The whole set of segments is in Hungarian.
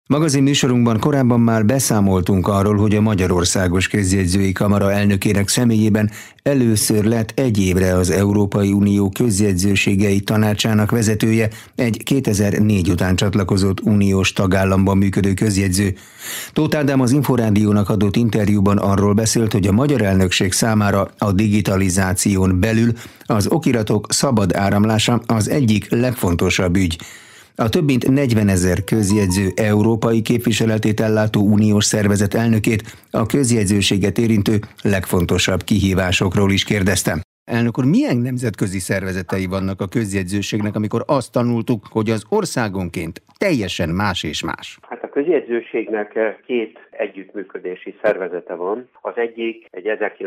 Magazin műsorunkban korábban már beszámoltunk arról, hogy a Magyarországos Közjegyzői Kamara elnökének személyében először lett egy évre az Európai Unió Közjegyzőségei Tanácsának vezetője, egy 2004 után csatlakozott uniós tagállamban működő közjegyző. Tóth Ádám az Inforádiónak adott interjúban arról beszélt, hogy a magyar elnökség számára a digitalizáción belül az okiratok szabad áramlása az egyik legfontosabb ügy. A több mint 40 000 közjegyző európai képviseletét ellátó uniós szervezet elnökét a közjegyzőséget érintő legfontosabb kihívásokról is kérdeztem. Elnök úr, milyen nemzetközi szervezetei vannak a közjegyzőségnek, amikor azt tanultuk, hogy az országonként teljesen más és más? Hát a közjegyzőségnek két együttműködési szervezete van. Az egyik egy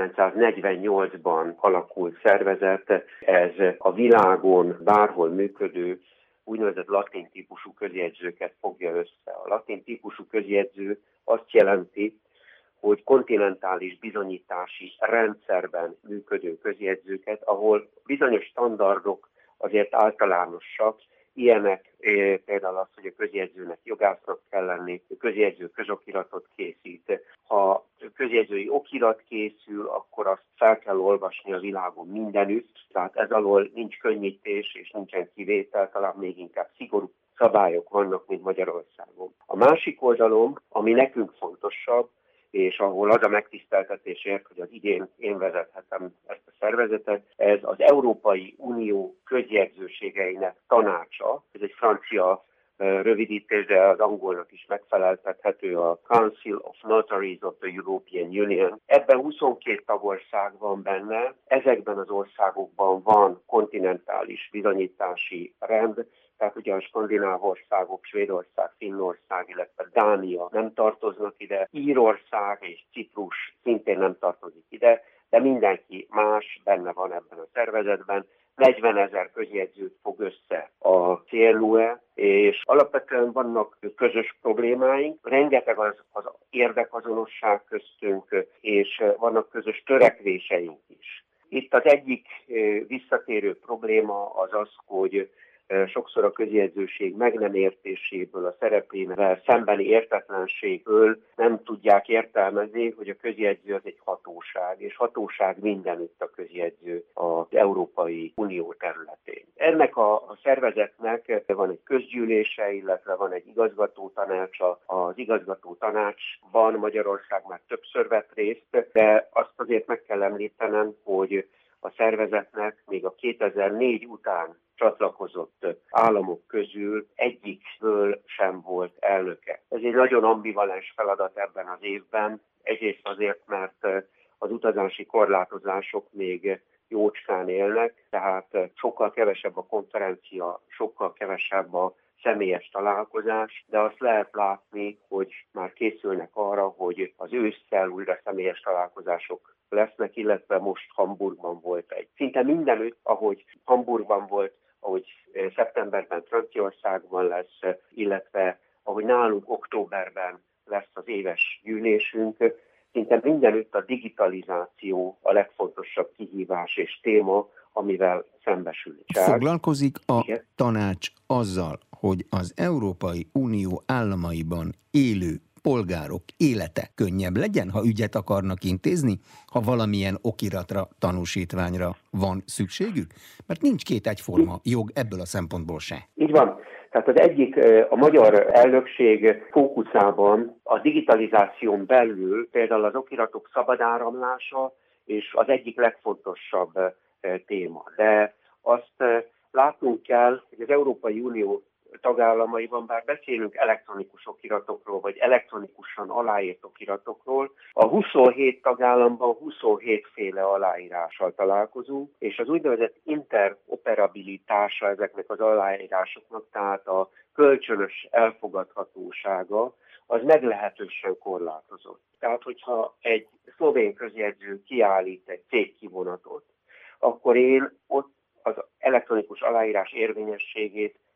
1948-ban alakult szervezet, ez a világon bárhol működő úgynevezett latin típusú közjegyzőket fogja össze. A latin típusú közjegyző azt jelenti, hogy kontinentális bizonyítási rendszerben működő közjegyzőket, ahol bizonyos standardok azért általánosak, ilyenek például az, hogy a közjegyzőnek jogásznak kell lenni, a közjegyző közokiratot készít. Ha közjegyzői okirat készül, akkor azt fel kell olvasni a világon mindenütt, tehát ez alól nincs könnyítés és nincsen kivétel, talán még inkább szigorú szabályok vannak, mint Magyarországon. A másik oldalon, ami nekünk fontosabb, és ahol az a megtiszteltetésért, hogy az idén én vezethetem ezt a szervezetet, ez az Európai Unió közjegyzőségeinek tanácsa, ez egy francia rövidítés, de az angolnak is megfeleltethető, a Council of Notaries of the European Union. Ebben 22 tagország van benne, ezekben az országokban van kontinentális bizonyítási rend, tehát ugye a skandináv országok, Svédország, Finnország, illetve Dánia nem tartoznak ide, Írország és Ciprus szintén nem tartozik ide, de mindenki más benne van ebben a szervezetben. 40 000 közjegyzőt fog össze a CNUE, és alapvetően vannak közös problémáink, rengeteg az érdekazonosság köztünk, és vannak közös törekvéseink is. Itt az egyik visszatérő probléma az az, hogy sokszor a közjegyzőség meg nem értéséből, a szerepével szembeni értetlenségből nem tudják értelmezni, hogy a közjegyző az egy hatóság, és hatóság mindenütt a közjegyző az Európai Unió területén. Ennek a szervezetnek van egy közgyűlése, illetve van egy igazgatótanácsa. Az igazgatótanácsban Magyarország már többször vett részt, de azt azért meg kell említenem, hogy a szervezetnek még a 2004 után csatlakozott államok közül egyikből sem volt elnöke. Ez egy nagyon ambivalens feladat ebben az évben, egyrészt azért, mert az utazási korlátozások még jócskán élnek, tehát sokkal kevesebb a konferencia, sokkal kevesebb a személyes találkozás, de azt lehet látni, hogy már készülnek arra, hogy az ősszel újra személyes találkozások lesznek, illetve most Hamburgban volt egy. Szinte mindenütt, ahogy Hamburgban volt, ahogy szeptemberben Franciaországban lesz, illetve ahogy nálunk októberben lesz az éves gyűlésünk, szinte mindenütt a digitalizáció a legfontosabb kihívás és téma, amivel szembesül. Foglalkozik a tanács azzal, hogy az Európai Unió államaiban élő polgárok élete könnyebb legyen, ha ügyet akarnak intézni, ha valamilyen okiratra, tanúsítványra van szükségük? Mert nincs két egyforma jog ebből a szempontból se. Így van. Tehát az egyik, a magyar elnökség fókuszában a digitalizáción belül például az okiratok szabad áramlása és az egyik legfontosabb téma. De azt látnunk kell, hogy az Európai Unió tagállamaiban, bár beszélünk elektronikus okiratokról, vagy elektronikusan aláírt okiratokról, a 27 tagállamban 27 féle aláírással találkozunk, és az úgynevezett interoperabilitása ezeknek az aláírásoknak, tehát a kölcsönös elfogadhatósága, az meglehetősen korlátozott. Tehát, hogyha egy szlovén közjegyző kiállít egy cégkivonatot, akkor én ott az elektronikus aláírás érvényességét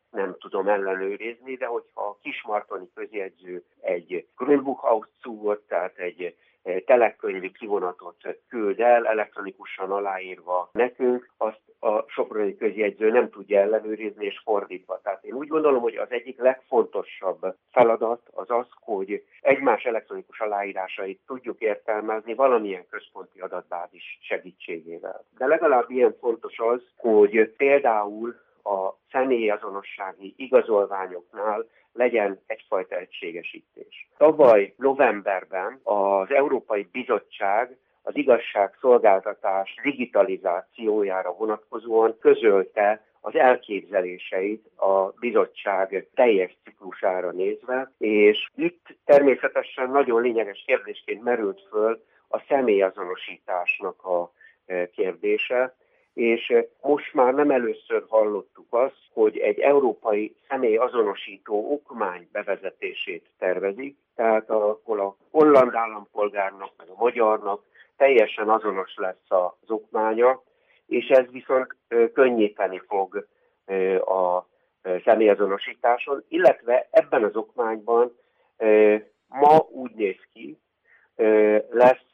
nem tudom ellenőrizni, de hogyha a kismartoni közjegyző egy Grundbuchauszügot, tehát egy telekönyvi kivonatot küld el, elektronikusan aláírva nekünk, azt a soproni közjegyző nem tudja ellenőrizni, és fordítva. Tehát én úgy gondolom, hogy az egyik legfontosabb feladat az az, hogy egymás elektronikus aláírásait tudjuk értelmezni valamilyen központi adatbázis segítségével. De legalább ilyen fontos az, hogy például a személyazonossági igazolványoknál legyen egyfajta egységesítés. Tavaly novemberben az Európai Bizottság az igazságszolgáltatás digitalizációjára vonatkozóan közölte az elképzeléseit a bizottság teljes ciklusára nézve, és itt természetesen nagyon lényeges kérdésként merült föl a személyazonosításnak a kérdése, és most már nem először hallottuk azt, hogy egy európai személyazonosító okmány bevezetését tervezik, tehát ahol a holland állampolgárnak, meg a magyarnak teljesen azonos lesz az okmánya, és ez viszont könnyíteni fog a személyazonosításon, illetve ebben az okmányban ma úgy néz ki, lesz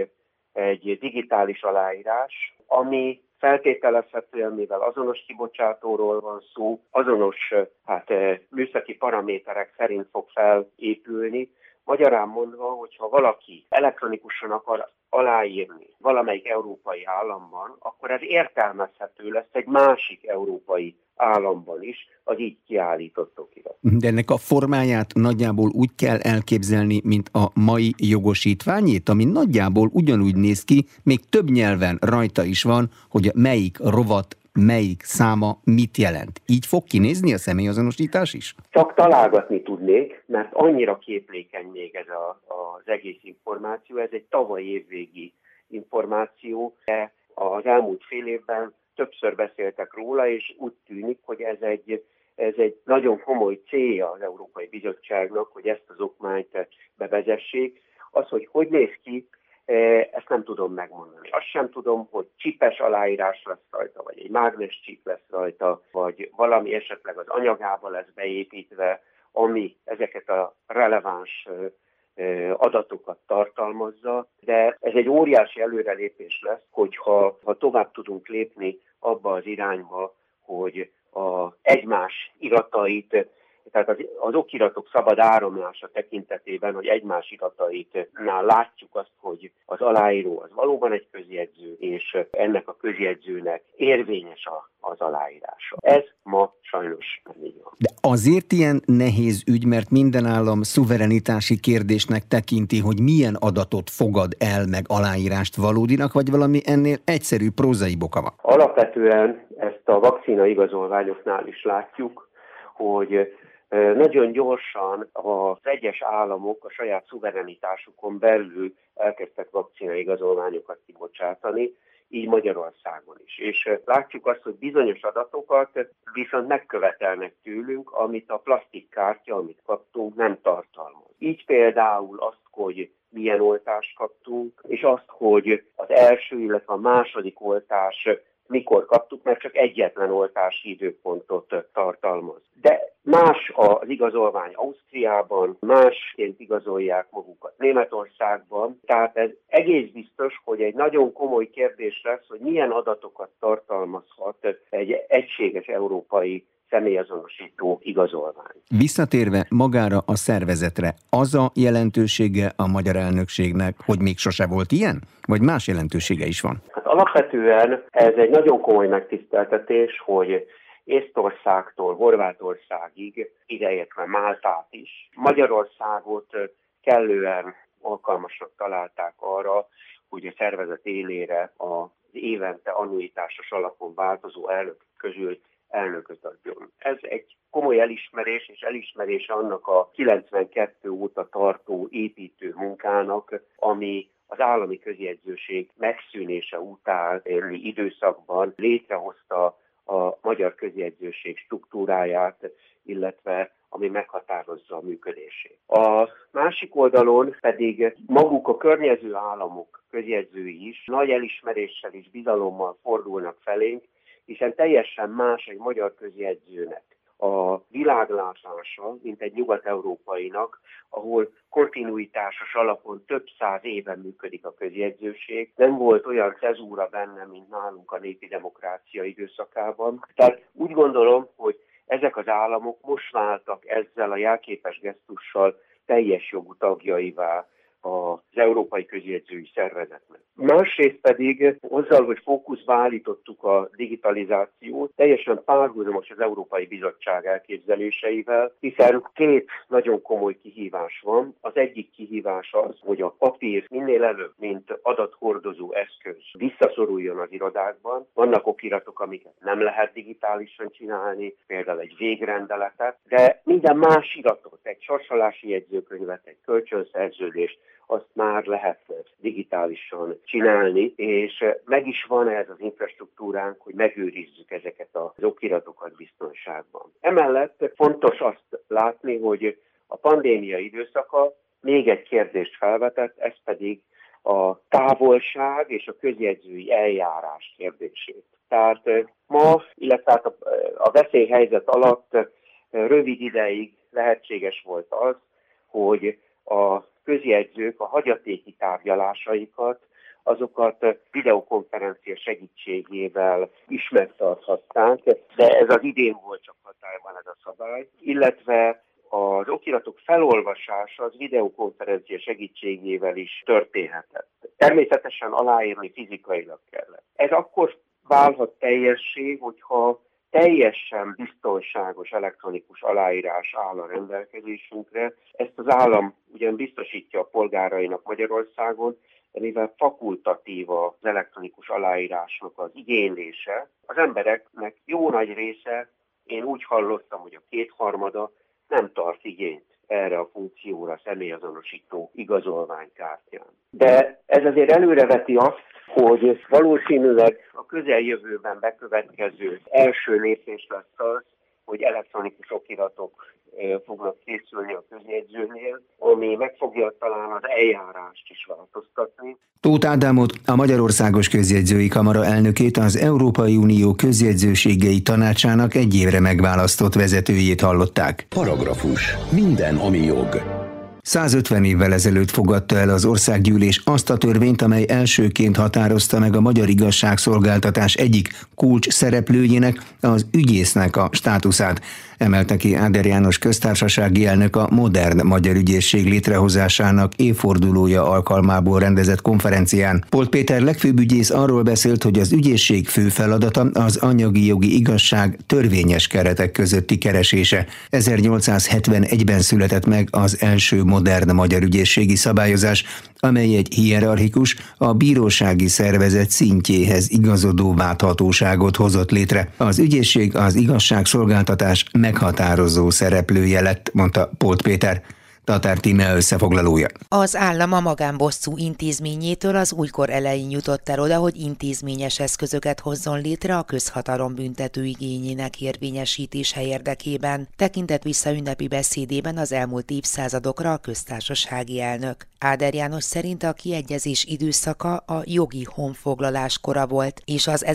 egy digitális aláírás, ami feltételezhetően, mivel azonos kibocsátóról van szó, azonos műszaki paraméterek szerint fog felépülni. Magyarán mondva, hogyha valaki elektronikusan akar aláírni valamelyik európai államban, akkor ez értelmezhető lesz egy másik európai államban is, az így kiállított okirat. De ennek a formáját nagyjából úgy kell elképzelni, mint a mai jogosítványét, ami nagyjából ugyanúgy néz ki, még több nyelven rajta is van, hogy melyik rovat, melyik száma mit jelent. Így fog kinézni a személyazonosítás is? Csak találgatni tudnék, mert annyira képlékeny még ez az egész információ. Ez egy tavaly évvégi információ, de az elmúlt fél évben többször beszéltek róla, és úgy tűnik, hogy ez egy nagyon komoly célja az Európai Bizottságnak, hogy ezt az okmányt bevezessék. Az, hogy néz ki, ezt nem tudom megmondani. Azt sem tudom, hogy csipes aláírás lesz rajta, vagy egy mágnes csip lesz rajta, vagy valami esetleg az anyagába lesz beépítve, ami ezeket a releváns adatokat tartalmazza, de ez egy óriási előrelépés lesz, hogyha tovább tudunk lépni abba az irányba, hogy egymás iratait, tehát az okiratok szabad áramlása tekintetében, hogy egymás irataitnál látjuk azt, hogy az aláíró az valóban egy közjegyző, és ennek a közjegyzőnek érvényes az aláírása. Ez ma sajnos nem így van. De azért ilyen nehéz ügy, mert minden állam szuverenitási kérdésnek tekinti, hogy milyen adatot fogad el meg aláírást valódinak, vagy valami ennél egyszerű prózai boka van? Alapvetően ezt a vakcina igazolványoknál is látjuk, hogy nagyon gyorsan az egyes államok a saját szuverenitásukon belül elkezdtek vakcinaigazolványokat kibocsátani, így Magyarországon is. És látjuk azt, hogy bizonyos adatokat viszont megkövetelnek tőlünk, amit a plastikkártya, amit kaptunk, nem tartalmaz. Így például azt, hogy milyen oltást kaptunk, és azt, hogy az első, illetve a második oltás mikor kaptuk, mert csak egyetlen oltási időpontot tartalmaz. De más az igazolvány Ausztriában, másként igazolják magukat Németországban, tehát ez egész biztos, hogy egy nagyon komoly kérdés lesz, hogy milyen adatokat tartalmazhat egy egységes európai személyazonosító igazolvány. Visszatérve magára a szervezetre, az a jelentősége a magyar elnökségnek, hogy még sose volt ilyen? Vagy más jelentősége is van? Hát alapvetően ez egy nagyon komoly megtiszteltetés, hogy Észtországtól Horvátországig, ideértve Máltát is, Magyarországot kellően alkalmasnak találták arra, hogy a szervezet élére az évente annuitásos alapon változó elnök közül elnököt adjon. Ez egy komoly elismerés, és elismerése annak a 92 óta tartó építő munkának, ami az állami közjegyzőség megszűnése utáni időszakban létrehozta a magyar közjegyzőség struktúráját, illetve ami meghatározza a működését. A másik oldalon pedig maguk a környező államok közjegyzői is nagy elismeréssel és bizalommal fordulnak felénk, hiszen teljesen más egy magyar közjegyzőnek a világlátása, mint egy nyugat-európainak, ahol kontinuitásos alapon több száz éven működik a közjegyzőség. Nem volt olyan cezúra benne, mint nálunk a népi demokrácia időszakában. Tehát úgy gondolom, hogy ezek az államok most váltak ezzel a jelképes gesztussal teljes jogú tagjaivá az Európai Közjegyzői Szervezetnek. Másrészt pedig azzal, hogy fókuszba állítottuk a digitalizációt, teljesen párhuzamos az Európai Bizottság elképzeléseivel, hiszen két nagyon komoly kihívás van. Az egyik kihívás az, hogy a papír minél előbb, mint adathordozó eszköz visszaszoruljon az irodákban. Vannak okiratok, amiket nem lehet digitálisan csinálni, például egy végrendeletet, de minden más iratot, egy sorsolási jegyzőkönyvet, egy kölcsönszerződést, azt már lehet digitálisan csinálni, és meg is van ez az infrastruktúránk, hogy megőrizzük ezeket az okiratokat biztonságban. Emellett fontos azt látni, hogy a pandémia időszaka még egy kérdést felvetett, ez pedig a távolság és a közjegyzői eljárás kérdését. Tehát ma, illetve a veszélyhelyzet alatt rövid ideig lehetséges volt az, hogy a közjegyzők a hagyatéki tárgyalásaikat, azokat videokonferencia segítségével is megtarthatták, de ez az idén volt csak hatályban ez a szabály, illetve az okiratok felolvasása az videokonferencia segítségével is történhetett. Természetesen aláírni fizikailag kellett. Ez akkor válhat teljessé, hogyha teljesen biztonságos elektronikus aláírás áll a rendelkezésünkre. Ezt az állam ugyan biztosítja a polgárainak Magyarországon, de mivel fakultatív az elektronikus aláírásnak az igénylése, az embereknek jó nagy része, én úgy hallottam, hogy a 2/3 nem tart igényt erre a funkcióra, személyazonosító igazolványkártyán. De ez azért előreveti azt, hogy valószínűleg a közeljövőben bekövetkező első lépés lesz az, hogy elektronikus okiratok fognak készülni a közjegyzőnél, ami meg fogja talán az eljárást is változtatni. Tóth Ádámot, a Magyarországos Közjegyzői Kamara elnökét, az Európai Unió Közjegyzőségei Tanácsának egy évre megválasztott vezetőjét hallották. Paragrafus. Minden, ami jog. 150 évvel ezelőtt fogadta el az országgyűlés azt a törvényt, amely elsőként határozta meg a magyar igazságszolgáltatás egyik kulcs szereplőjének, az ügyésznek a státuszát. Emelte ki Áder János köztársasági elnök a modern magyar ügyészség létrehozásának évfordulója alkalmából rendezett konferencián. Polt Péter legfőbb ügyész arról beszélt, hogy az ügyészség fő feladata az anyagi jogi igazság törvényes keretek közötti keresése. 1871-ben született meg az első modern magyar ügyészségi szabályozás, amely egy hierarchikus, a bírósági szervezet szintjéhez igazodó válthatóságot hozott létre. Az ügyészség az igazságszolgáltatás meghatározó szereplője lett, mondta Polt Péter. Tatár Tíme összefoglalója. Az állam a magánbosszú intézményétől az újkor elején jutott el oda, hogy intézményes eszközöket hozzon létre a közhatalom büntető igényének érvényesítése érdekében. Tekintett vissza ünnepi beszédében az elmúlt évszázadokra a köztársasági elnök. Áder János szerint a kiegyezés időszaka a jogi honfoglalás kora volt, és az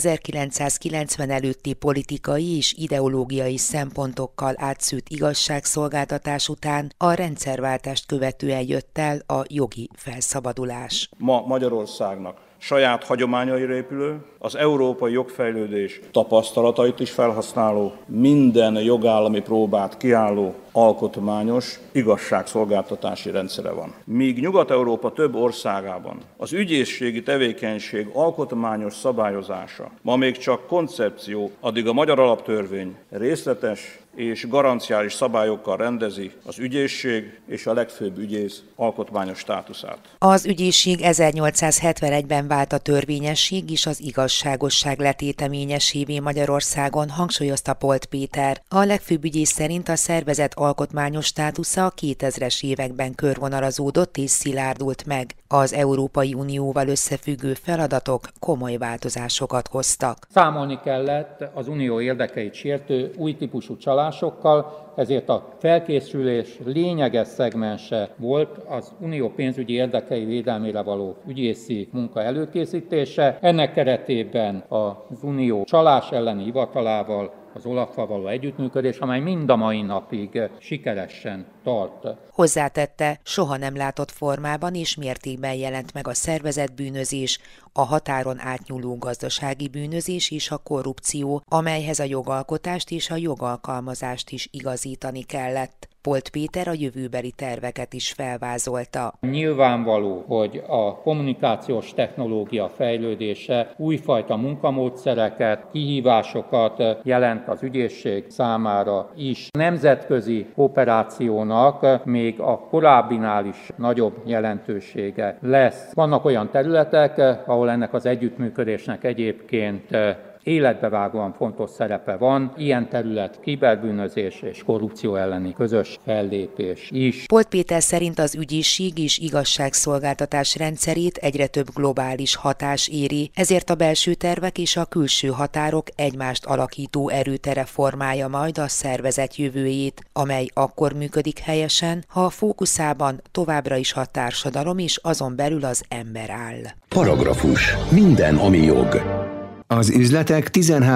1990 előtti politikai és ideológiai szempontokkal átszűrt igazságszolgáltatás után a rendszerváltást követően jött el a jogi felszabadulás. Ma Magyarországnak saját hagyományaira épülő, az európai jogfejlődés tapasztalatait is felhasználó, minden jogállami próbát kiálló alkotmányos igazságszolgáltatási rendszere van. Míg Nyugat-Európa több országában az ügyészségi tevékenység alkotmányos szabályozása ma még csak koncepció, addig a magyar alaptörvény részletes és garanciális szabályokkal rendezi az ügyészség és a legfőbb ügyész alkotmányos státuszát. Az ügyészség 1871-ben vált a törvényesség és az igazságosság letéteményesévé Magyarországon, hangsúlyozta Polt Péter. A legfőbb ügyész szerint a szervezet alkotmányos státusza a 2000-es években körvonalazódott és szilárdult meg. Az Európai Unióval összefüggő feladatok komoly változásokat hoztak. Számolni kellett az unió érdekeit sértő új típusú csalásokkal, ezért a felkészülés lényeges szegmense volt az unió pénzügyi érdekei védelmére való ügyészi munka előkészítése. Ennek keretében az unió csalás elleni hivatalával, az OLAF-val való együttműködés, amely mind a mai napig sikeresen tart. Hozzátette, soha nem látott formában és mértékben jelent meg a szervezett bűnözés, a határon átnyúló gazdasági bűnözés és a korrupció, amelyhez a jogalkotást és a jogalkalmazást is igazítani kellett. Polt Péter a jövőbeli terveket is felvázolta. Nyilvánvaló, hogy a kommunikációs technológia fejlődése újfajta munkamódszereket, kihívásokat jelent az ügyészség számára is. Nemzetközi kooperációnak még a korábbinál is nagyobb jelentősége lesz. Vannak olyan területek, ahol ennek az együttműködésnek egyébként életbevágóan fontos szerepe van, ilyen terület kiberbűnözés és korrupció elleni közös fellépés is. Polt Péter szerint az ügyészség és igazságszolgáltatás rendszerét egyre több globális hatás éri, ezért a belső tervek és a külső határok egymást alakító erőtere formálja majd a szervezet jövőjét, amely akkor működik helyesen, ha a fókuszában továbbra is a társadalom és azon belül az ember áll. Paragrafus. Minden, ami jog. Az üzletek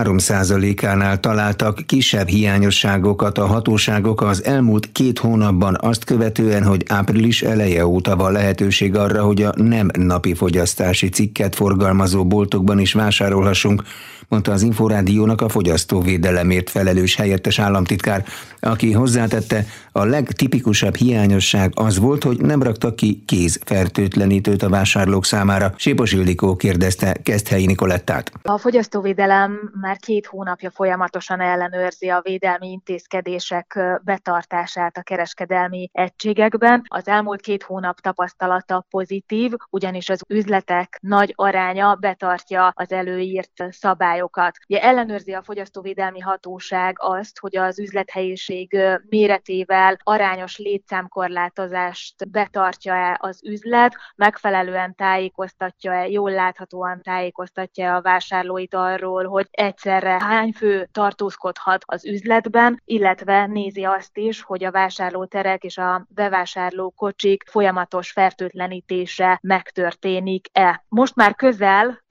13%-ánál találtak kisebb hiányosságokat a hatóságok az elmúlt 2 hónapban, azt követően, hogy április eleje óta van lehetőség arra, hogy a nem napi fogyasztási cikket forgalmazó boltokban is vásárolhassunk, mondta az Inforádiónak a fogyasztóvédelemért felelős helyettes államtitkár, aki hozzátette, a legtipikusabb hiányosság az volt, hogy nem raktak ki kézfertőtlenítőt a vásárlók számára. Sipos Ildikó kérdezte Keszthelyi Nikolettát. A fogyasztóvédelem már 2 hónapja folyamatosan ellenőrzi a védelmi intézkedések betartását a kereskedelmi egységekben. Az elmúlt 2 hónap tapasztalata pozitív, ugyanis az üzletek nagy aránya betartja az előírt szabályokat. Ugye ellenőrzi a fogyasztóvédelmi hatóság azt, hogy az üzlethelyiség méretével arányos létszámkorlátozást betartja-e az üzlet, megfelelően tájékoztatja-e, jól láthatóan tájékoztatja a vásárlóit arról, hogy egyszerre hány fő tartózkodhat az üzletben, illetve nézi azt is, hogy a vásárlóterek és a bevásárló kocsik folyamatos fertőtlenítése megtörténik-e. Most már közel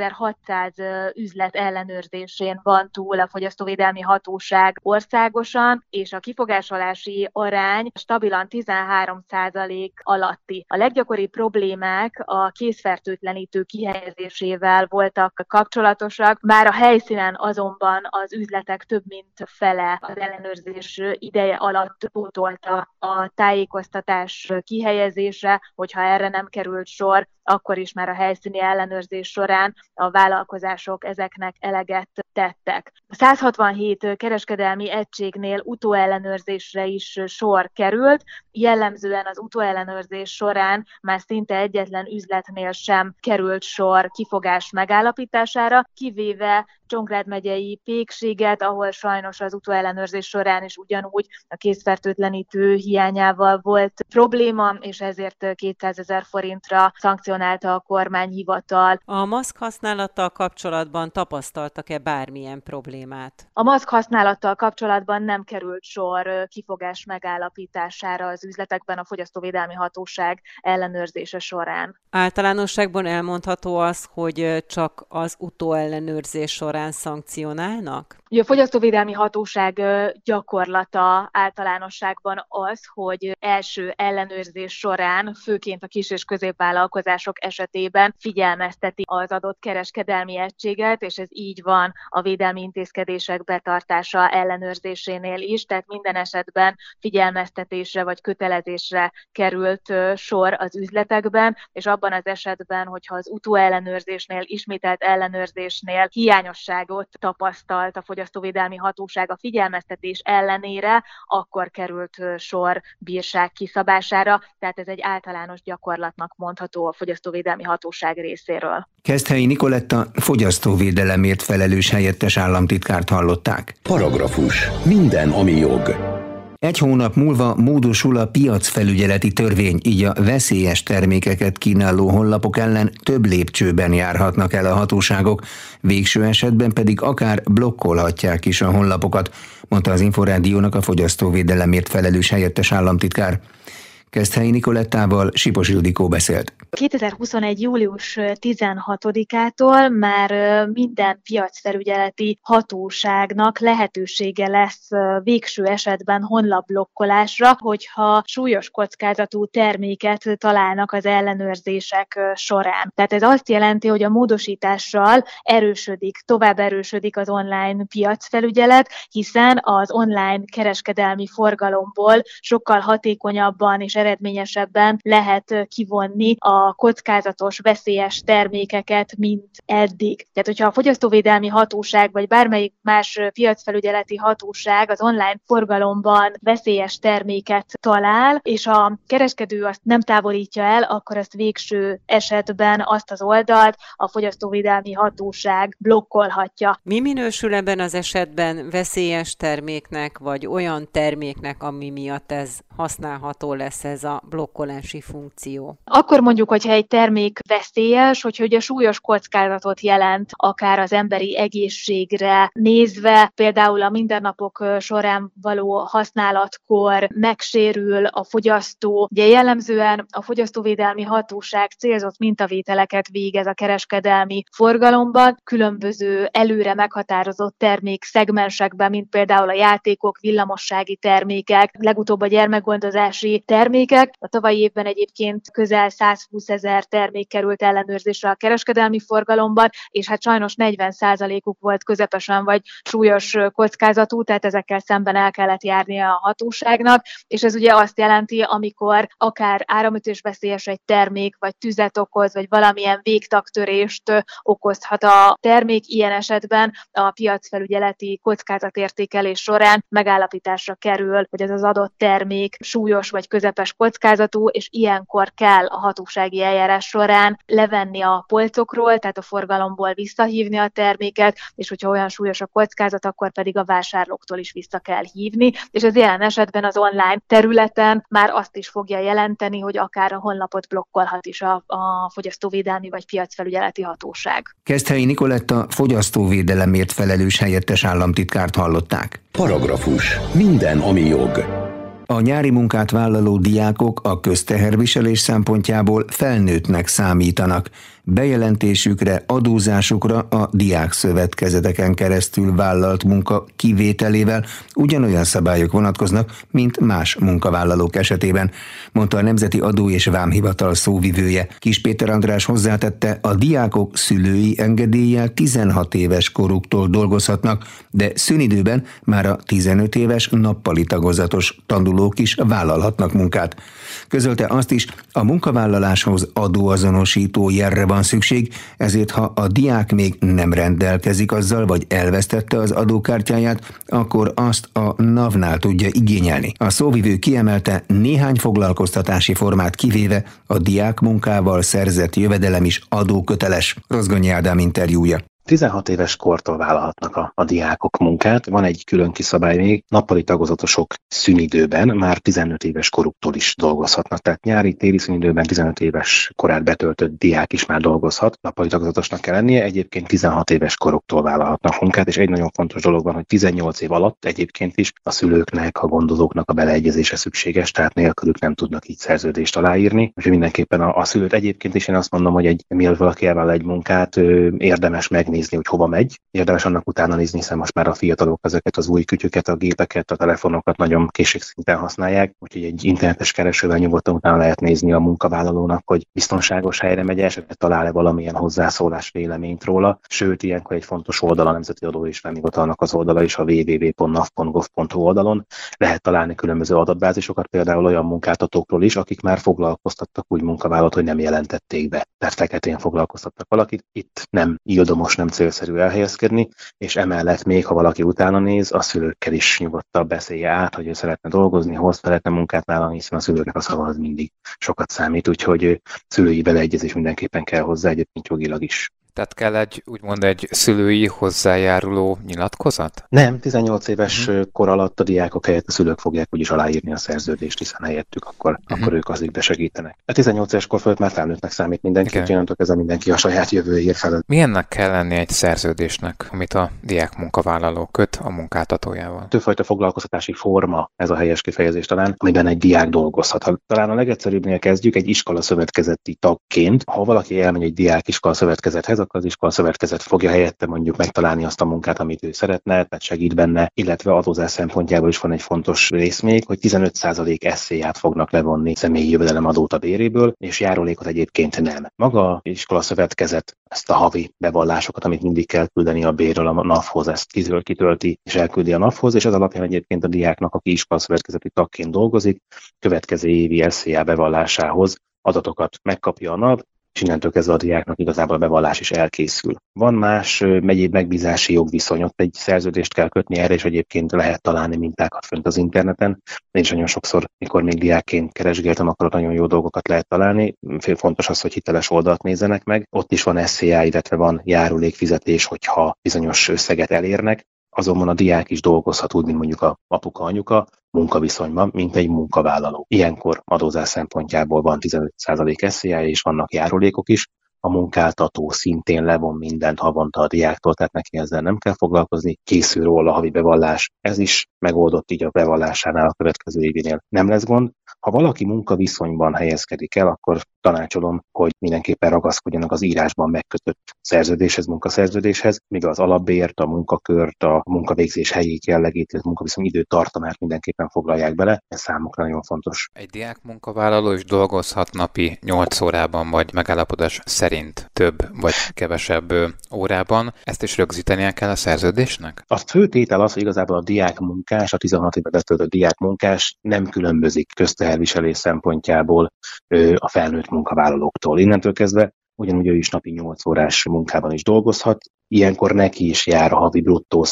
3600 üzlet ellenőrzésén van túl a fogyasztóvédelmi hatóság országosan, és a kifogásolási arány stabilan 13% alatti. A leggyakoribb problémák a kézfertőtlenítő kihelyezésével voltak kapcsolatosak, bár a helyszínen azonban az üzletek több mint fele az ellenőrzés ideje alatt pótolta a tájékoztatás kihelyezésre, hogyha erre nem került sor, akkor is már a helyszíni ellenőrzés során a vállalkozások ezeknek eleget tettek. 167 kereskedelmi egységnél utóellenőrzésre is sor került, jellemzően az utóellenőrzés során már szinte egyetlen üzletnél sem került sor kifogás megállapítására, kivéve Csongrád megyei Pékséget, ahol sajnos az utóellenőrzés során is ugyanúgy a kézfertőtlenítő hiányával volt probléma, és ezért 200 000 forintra szankcionálta a kormányhivatal. A maszk használattal kapcsolatban tapasztaltak-e bármilyen problémát? A maszk használattal kapcsolatban nem került sor kifogás megállapítására az üzletekben a fogyasztóvédelmi hatóság ellenőrzése során. Általánosságban elmondható az, hogy csak az utóellenőrzés során szankcionálnak? A fogyasztóvédelmi hatóság gyakorlata általánosságban az, hogy első ellenőrzés során, főként a kis- és középvállalkozások esetében figyelmezteti az adott kereskedelmi egységet, és ez így van a védelmi intézkedések betartása ellenőrzésénél is, tehát minden esetben figyelmeztetésre vagy kötelezésre került sor az üzletekben, és abban az esetben, hogyha az utóellenőrzésnél, ismételt ellenőrzésnél hiányosságot tapasztalt a fogyasztóvédelmi hatóság a figyelmeztetés ellenére, akkor került sor bírság kiszabására, tehát ez egy általános gyakorlatnak mondható a fogyasztóvédelmi hatóság részéről. Keszthelyi Nikoletta fogyasztóvédelemért felelős helyettes államtitkárt hallották. Paragrafus. Minden, ami jog. 1 hónap múlva módosul a piacfelügyeleti törvény, így a veszélyes termékeket kínáló honlapok ellen több lépcsőben járhatnak el a hatóságok, végső esetben pedig akár blokkolhatják is a honlapokat, mondta az Inforádiónak a fogyasztóvédelemért felelős helyettes államtitkár. Keszthelyi Nikolettával Sipos Ildikó beszélt. 2021. július 16-ától már minden piacfelügyeleti hatóságnak lehetősége lesz végső esetben honlapblokkolásra, hogyha súlyos kockázatú terméket találnak az ellenőrzések során. Tehát ez azt jelenti, hogy a módosítással tovább erősödik az online piacfelügyelet, hiszen az online kereskedelmi forgalomból sokkal hatékonyabban és eredményesebben lehet kivonni a kockázatos, veszélyes termékeket, mint eddig. Tehát, hogyha a fogyasztóvédelmi hatóság vagy bármelyik más piacfelügyeleti hatóság az online forgalomban veszélyes terméket talál, és a kereskedő azt nem távolítja el, akkor azt végső esetben azt az oldalt a fogyasztóvédelmi hatóság blokkolhatja. Mi minősül ebben az esetben veszélyes terméknek, vagy olyan terméknek, ami miatt ez használható lesz, ez a blokkolási funkció? Akkor mondjuk, hogyha egy termék veszélyes, hogyha ugye súlyos kockázatot jelent akár az emberi egészségre nézve, például a mindennapok során való használatkor megsérül a fogyasztó. Ugye jellemzően a fogyasztóvédelmi hatóság célzott mintavételeket végez a kereskedelmi forgalomban, különböző előre meghatározott termékszegmensekben, mint például a játékok, villamossági termékek, legutóbb a gyermekgondozási termékek. A tavalyi évben egyébként közel 120 000 termék került ellenőrzésre a kereskedelmi forgalomban, és hát sajnos 40%-uk volt közepesen vagy súlyos kockázatú, tehát ezekkel szemben el kellett járnia a hatóságnak, és ez ugye azt jelenti, amikor akár áramütésveszélyes egy termék, vagy tüzet okoz, vagy valamilyen végtagtörést okozhat a termék, ilyen esetben a piacfelügyeleti kockázatértékelés során megállapításra kerül, hogy ez az adott termék súlyos vagy közepes kockázatú, és ilyenkor kell a hatósági eljárás során levenni a polcokról, tehát a forgalomból visszahívni a terméket, és hogyha olyan súlyos a kockázat, akkor pedig a vásárlóktól is vissza kell hívni, és ez jelen esetben az online területen már azt is fogja jelenteni, hogy akár a honlapot blokkolhat is a fogyasztóvédelmi vagy piacfelügyeleti hatóság. Keszthelyi Nikoletta fogyasztóvédelemért felelős helyettes államtitkárt hallották. Paragrafus. Minden, ami jog. A nyári munkát vállaló diákok a közteherviselés szempontjából felnőttnek számítanak. Bejelentésükre, adózásukra a diákszövetkezeteken keresztül vállalt munka kivételével ugyanolyan szabályok vonatkoznak, mint más munkavállalók esetében, mondta a Nemzeti Adó- és Vámhivatal szóvivője. Kis Péter András hozzátette, a diákok szülői engedéllyel 16 éves koruktól dolgozhatnak, de szünidőben már a 15 éves nappali tagozatos tanulók is vállalhatnak munkát. Közölte azt is, a munkavállaláshoz adóazonosító jelre van szükség, ezért ha a diák még nem rendelkezik azzal, vagy elvesztette az adókártyáját, akkor azt a NAV-nál tudja igényelni. A szóvivő kiemelte, néhány foglalkoztatási formát kivéve a diák munkával szerzett jövedelem is adóköteles. Rozgonyi Ádám interjúja. 16 éves kortól vállalhatnak a diákok munkát. Van egy külön kiszabály még, nappali tagozatosok szünidőben már 15 éves koruktól is dolgozhatnak. Tehát nyári, téli szünidőben 15 éves korát betöltött diák is már dolgozhat. Nappali tagozatosnak kell lennie, egyébként 16 éves koruktól vállalhatnak munkát, és egy nagyon fontos dolog van, hogy 18 év alatt egyébként is a szülőknek, a gondozóknak a beleegyezése szükséges, tehát nélkülük nem tudnak így szerződést aláírni. Úgyhogy mindenképpen a szülőt egyébként is én azt mondom, hogy mielőtt valaki elvállal egy munkát, érdemes megnézni, hogy hova megy. Érdemes annak utána nézni, hiszen most már a fiatalok ezeket az új kütyüket, a gépeket, a telefonokat nagyon készségszinten használják, úgyhogy egy internetes keresővel nyugodtan utána lehet nézni a munkavállalónak, hogy biztonságos helyre megy, esetleg talál-e valamilyen hozzászólás, véleményt róla. Sőt, ilyenkor egy fontos oldal a Nemzeti Adó- és Vámhivatalnak az oldala is, a www.nav.gov.hu oldalon lehet találni különböző adatbázisokat, például olyan munkáltatókról is, akik már foglalkoztattak úgy munkavállalót, hogy nem jelentették be, mert feketén foglalkoztattak valakit. Itt nem ildomos, nem célszerű elhelyezkedni, és emellett még, ha valaki utána néz, a szülőkkel is nyugodtan beszélje át, hogy ő szeretne dolgozni, hol szeretne munkát vállalni, hiszen a szülőknek a szava az mindig sokat számít, úgyhogy szülői beleegyezés mindenképpen kell hozzá, egyébként jogilag is. Tehát kell úgymond egy szülői hozzájáruló nyilatkozat? Nem, 18 éves kor alatt a diákok helyett a szülők fogják úgyis aláírni a szerződést, hiszen helyettük akkor ők azért besegítenek. A 18 éves kor fölött már felnőttnek számít mindenki, úgyhogy onnantól kezdve mindenki a saját jövőjéért felel. Milyennek kell lenni egy szerződésnek, amit a diák munkavállaló köt a munkáltatójával? Többfajta foglalkoztatási forma, ez a helyes kifejezés talán, amiben egy diák dolgozhat. Talán a legegyszerűbbnél kezdjük egy iskolaszövetkezeti tagként. Ha valaki elmegy egy diák iskolaszövetkezethez, akkor az iskolaszövetkezet fogja helyette mondjuk megtalálni azt a munkát, amit ő szeretne, mert segít benne, illetve adózás szempontjából is van egy fontos rész még, hogy 15% SZIA-t fognak levonni személyi jövedelemadót a béréből, és járulékot egyébként nem. Maga az iskolaszövetkezet ezt a havi bevallásokat, amit mindig kell küldeni a bérről a NAV-hoz, ezt kitölti és elküldi a NAV-hoz, és az alapján egyébként a diáknak, aki iskolaszövetkezeti tagként dolgozik, következő évi SZIA bevallásához adatokat megkapja a NAV, és innentől kezdve a diáknak igazából a bevallás is elkészül. Van más egyéb megbízási jogviszony, ott egy szerződést kell kötni erre, és egyébként lehet találni mintákat fönt az interneten. Én is nagyon sokszor, mikor még diákként keresgéltem, akkor ott nagyon jó dolgokat lehet találni. Fontos az, hogy hiteles oldalt nézzenek meg. Ott is van SZIA, illetve van járulékfizetés, hogyha bizonyos összeget elérnek. Azonban a diák is dolgozhat úgy, mint mondjuk a apuka-anyuka, munkaviszonyban, mint egy munkavállaló. Ilyenkor adózás szempontjából van 15% SZIA, és vannak járulékok is. A munkáltató szintén levon mindent havonta a diáktól, tehát neki ezzel nem kell foglalkozni. Készül róla a havi bevallás. Ez is megoldott, így a bevallásánál a következő événél nem lesz gond. Ha valaki munkaviszonyban helyezkedik el, akkor tanácsolom, hogy mindenképpen ragaszkodjanak az írásban megkötött szerződéshez, munkaszerződéshez, míg az alapbért, a munkakört, a munkavégzés helyét, jellegét, illetve munkaviszony időtartamát mindenképpen foglalják bele. Ez számukra nagyon fontos. Egy diák munkavállaló is dolgozhat napi 8 órában, vagy megállapodás szerint több vagy kevesebb órában. Ezt is rögzítenie kell a szerződésnek? A fő tétel az, hogy igazából a diák munkás, a 16 évet betöltött diák munkás nem különbözik közteherviselés szempontjából a felnőtt munkavállalóktól. Innentől kezdve ugyanúgy ő is napi 8 órás munkában is dolgozhat. Ilyenkor neki is jár a havi bruttó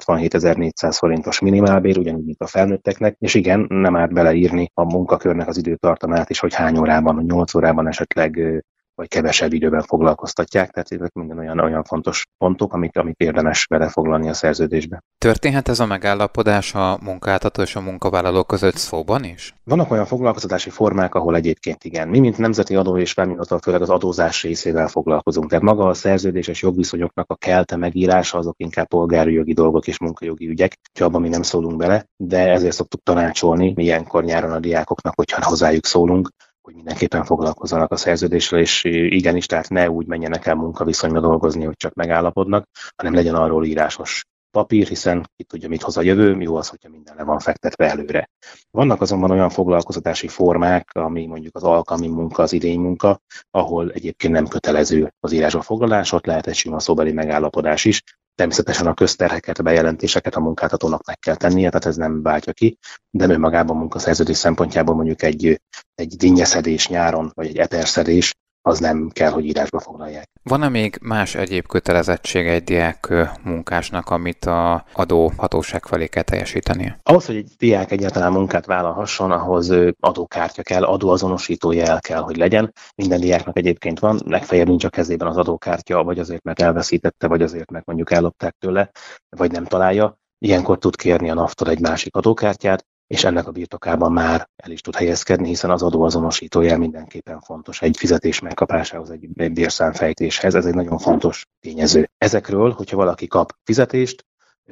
167.400 forintos minimálbér, ugyanúgy, mint a felnőtteknek, és igen, nem árt beleírni a munkakörnek az időtartamát is, hogy hány órában, hogy 8 órában esetleg vagy kevesebb időben foglalkoztatják, tehát ezek minden olyan fontos pontok, amit érdemes belefoglalni a szerződésbe. Történhet ez a megállapodás a munkáltató és a munkavállaló között szóban is? Vannak olyan foglalkoztatási formák, ahol egyébként igen. Mi, mint Nemzeti Adó és Vámhivatal, főleg az adózás részével foglalkozunk. Tehát maga a szerződéses jogviszonyoknak a kelte megírása, azok inkább polgári jogi dolgok és munkajogi ügyek, úgyhogy abban mi nem szólunk bele, de ezért szoktuk tanácsolni ilyenkor nyáron a diákoknak, hogyha hozzájuk szólunk, hogy mindenképpen foglalkozzanak a szerződéssel, és igenis, tehát ne úgy menjenek el munkaviszonyba dolgozni, hogy csak megállapodnak, hanem legyen arról írásos papír, hiszen ki tudja, mit hoz a jövő, jó az, hogyha minden le van fektetve előre. Vannak azonban olyan foglalkoztatási formák, ami mondjuk az alkalmi munka, az idénymunka, ahol egyébként nem kötelező az írásba foglalás, ott lehet egy sima szóbeli megállapodás is. Természetesen a közterheket, a bejelentéseket a munkáltatónak meg kell tennie, tehát ez nem váltja ki, de önmagában a munkaszerződés szempontjából mondjuk egy dinnyeszedés nyáron, vagy egy eperszedés, az nem kell, hogy írásba foglalják. Van-e még más egyéb kötelezettsége egy diák munkásnak, amit az adóhatóság felé kell teljesítenie? Ahhoz, hogy egy diák egyáltalán munkát vállalhasson, ahhoz adókártya kell, adóazonosító jel kell, hogy legyen. Minden diáknak egyébként van, legfeljebb nincs a kezében az adókártya, vagy azért, mert elveszítette, vagy azért, mert mondjuk ellopták tőle, vagy nem találja. Ilyenkor tud kérni a NAV-tól egy másik adókártyát, és ennek a birtokában már el is tud helyezkedni, hiszen az adóazonosítójel mindenképpen fontos egy fizetés megkapásához, egy bérszámfejtéshez, ez egy nagyon fontos tényező. Ezekről, hogyha valaki kap fizetést,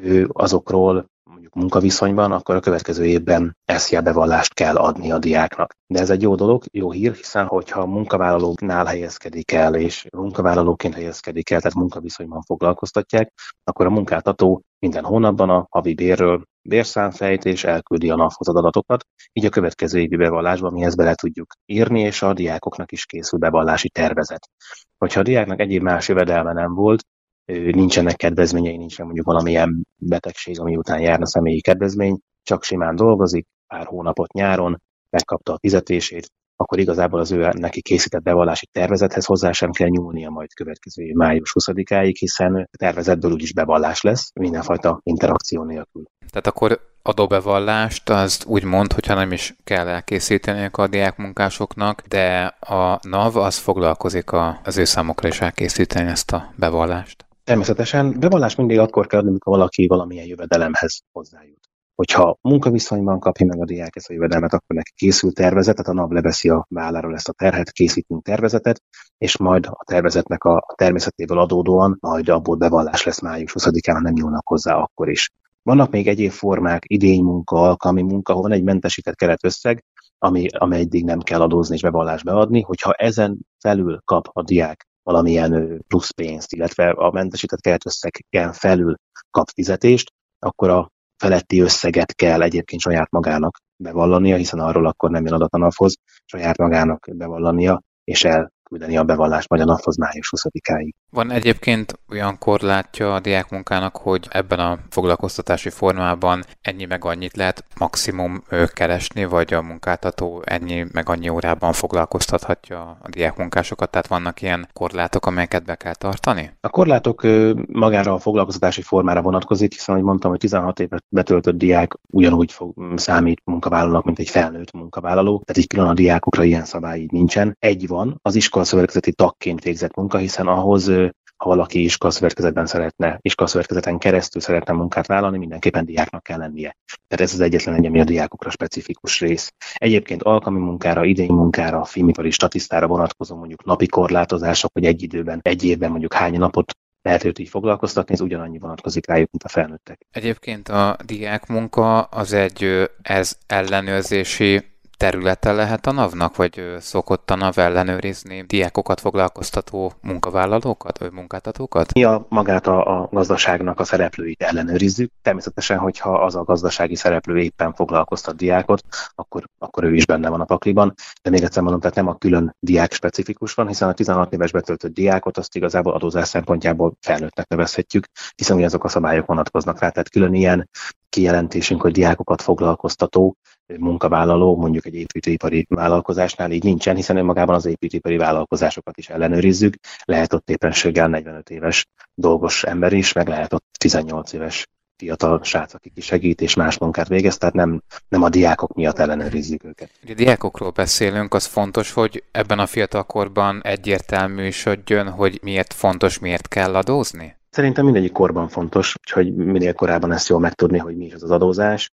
azokról mondjuk munkaviszonyban, akkor a következő évben SZIA bevallást kell adni a diáknak. De ez egy jó dolog, jó hír, hiszen hogyha munkavállalóknál helyezkedik el, és munkavállalóként helyezkedik el, tehát munkaviszonyban foglalkoztatják, akkor a munkáltató minden hónapban a havi bérről bérszámfejtés elküldi a NAV-hoz az adatokat, így a következő évi bevallásban mi ezt bele tudjuk írni, és a diákoknak is készül bevallási tervezet. Hogyha a diáknak egyéb más jövedelme nem volt, nincsenek kedvezményei, nincsen mondjuk valamilyen betegség, ami után járna személyi kedvezmény, csak simán dolgozik, pár hónapot nyáron, megkapta a fizetését, akkor igazából az ő neki készített bevallási tervezethez hozzá sem kell nyúlnia majd következő év május 20-áig, hiszen a tervezetből úgyis bevallás lesz, mindenfajta interakció nélkül. Tehát akkor adóbevallást azt úgy mond, hogyha nem is kell elkészíteni a diákmunkásoknak, de a NAV az foglalkozik az ő számokra is elkészíteni ezt a bevallást. Természetesen bevallás mindig akkor kell adni, amikor valaki valamilyen jövedelemhez hozzájut. Hogyha munkaviszonyban kapja meg a diák ezt a jövedelmet, akkor neki készül tervezet, tehát a NAV leveszi a válláról ezt a terhet, készítünk tervezetet, és majd a tervezetnek a természetéből adódóan majd abból bevallás lesz május 20-án, nem nyúlnak hozzá akkor is. Vannak még egyéb formák, idénymunka, alkalmi munka, ahol van egy mentesített keretösszeg, ami eddig nem kell adózni és bevallást beadni, hogyha ezen felül kap a diák valamilyen plusz pénzt, illetve a mentesített keretösszegen felül kap fizetést, akkor a feletti összeget kell egyébként saját magának bevallania, hiszen arról akkor nem jön adat a NAV-hoz, saját magának bevallania, és elküldeni a bevallást majd a NAV-hoz május 20-áig. Van egyébként olyan korlátja a diákmunkának, hogy ebben a foglalkoztatási formában ennyi meg annyit lehet maximum keresni, vagy a munkáltató ennyi meg annyi órában foglalkoztathatja a diákmunkásokat, tehát vannak ilyen korlátok, amelyeket be kell tartani? A korlátok magára a foglalkoztatási formára vonatkozik, hiszen, ahogy mondtam, hogy 16 évet betöltött diák ugyanúgy számít munkavállalónak, mint egy felnőtt munkavállaló, tehát így külön a diákokra ilyen szabály így nincsen. Egy van, az iskolaszövetkezeti tagként végzett munka, hiszen ahhoz, ha valaki iskolaszövetkezeten keresztül szeretne munkát vállalni, mindenképpen diáknak kell lennie. Tehát ez az egyetlen egy, ami a diákokra specifikus rész. Egyébként alkalmi munkára, idénymunkára, filmipari statisztára vonatkozó mondjuk napi korlátozások, hogy egy évben mondjuk hány napot lehet őt így foglalkoztatni, ez ugyanannyi vonatkozik rájuk, mint a felnőttek. Egyébként a diákmunka az ez ellenőrzési területe lehet a NAV-nak, vagy szokott a NAV ellenőrizni diákokat foglalkoztató munkavállalókat, vagy munkáltatókat? Mi magát a gazdaságnak a szereplőit ellenőrizzük. Természetesen, hogyha az a gazdasági szereplő éppen foglalkoztat diákot, akkor ő is benne van a pakliban. De még egyszer mondom, tehát nem a külön diák specifikus van, hiszen a 16 éves betöltött diákot azt igazából adózás szempontjából felnőttnek nevezhetjük, hiszen ugyanazok a szabályok vonatkoznak rá. Tehát külön ilyen kijelentésünk, hogy diákokat foglalkoztató munkavállaló, mondjuk egy építőipari vállalkozásnál így nincsen, hiszen önmagában az építőipari vállalkozásokat is ellenőrizzük. Lehet ott éppenséggel 45 éves dolgos ember is, meg lehet ott 18 éves fiatal srác, aki segít és más munkát végez, tehát nem a diákok miatt ellenőrizzük őket. A diákokról beszélünk, az fontos, hogy ebben a fiatalkorban egyértelműsödjön, hogy miért fontos, miért kell adózni? Szerintem mindegyik korban fontos, hogy minél korábban ezt jól megtudni, hogy mi is az adózás,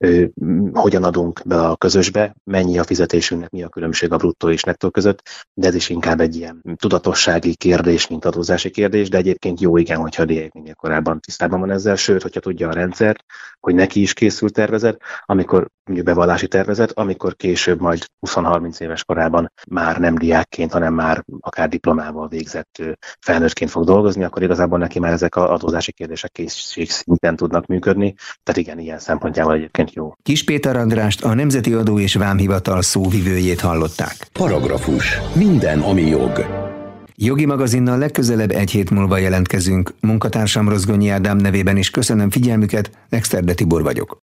hogyan adunk be a közösbe, mennyi a fizetésünknek, mi a különbség a bruttó és nettó között, de ez is inkább egy ilyen tudatossági kérdés, mint adózási kérdés, de egyébként jó igen, hogyha a diák minél korábban tisztában van ezzel, sőt, hogyha tudja a rendszert, hogy neki is készül tervezet, amikor mondjuk bevallási tervezet, amikor később majd 20-30 éves korában már nem diákként, hanem már akár diplomával végzett felnőttként fog dolgozni, akkor igazából neki már ezek az adózási kérdések készségszinten tudnak működni, tehát igen, ilyen szempontjából egyébként jó. Kis Péter Andrást, a Nemzeti Adó és Vámhivatal szóvivőjét hallották. Paragrafus. Minden, ami jog. Jogi magazinnal legközelebb egy hét múlva jelentkezünk. Munkatársam Rozgonyi Ádám nevében is köszönöm figyelmüket, Exterde Tibor vagyok.